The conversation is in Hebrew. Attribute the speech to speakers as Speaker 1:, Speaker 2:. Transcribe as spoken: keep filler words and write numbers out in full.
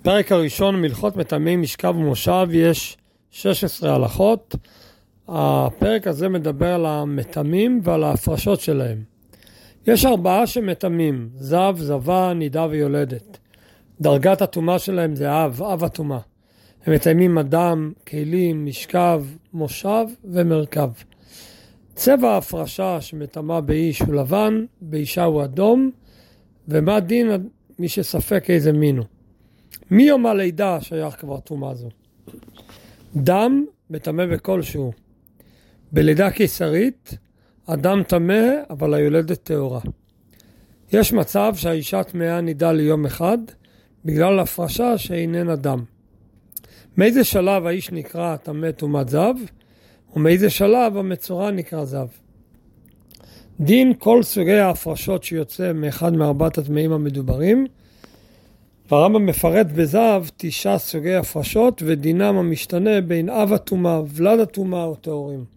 Speaker 1: בפרק הראשון מלכות מטמאים משכב ומושב יש שש עשרה הלכות. הפרק הזה מדבר על המטמאים ועל ההפרשות שלהם. יש ארבעה שמטמאים, זב, זבה, נידה ויולדת. דרגת הטומאה שלהם זה אב, אב הטומאה. הם מטמאים אדם, כלים, משכב, מושב ומרכב. צבע ההפרשה שמטמא באיש הוא לבן, באישה הוא אדום, ומה דין מי שספק איזה מין הוא. מיום הלידה שייך כבר טומאה זו. דם מטמא בכלשהו. בלידה קיסרית, אדם טמא אבל היולדת טהורה. יש מצב שהאישה טמאה נידה ליום אחד, בגלל הפרשה שאיננה דם. מאיזה שלב האיש נקרא טמא טומאת זב, ומאיזה שלב המצורע נקרא זב. דין כל סוגי ההפרשות שיוצא מאחד מארבעת הטמאים המדוברים, והרמב"ם מפרט בזב תשעה סוגי הפרשות ודינם המשתנה בין אב הטומאה, ולד הטומאה או טהורים.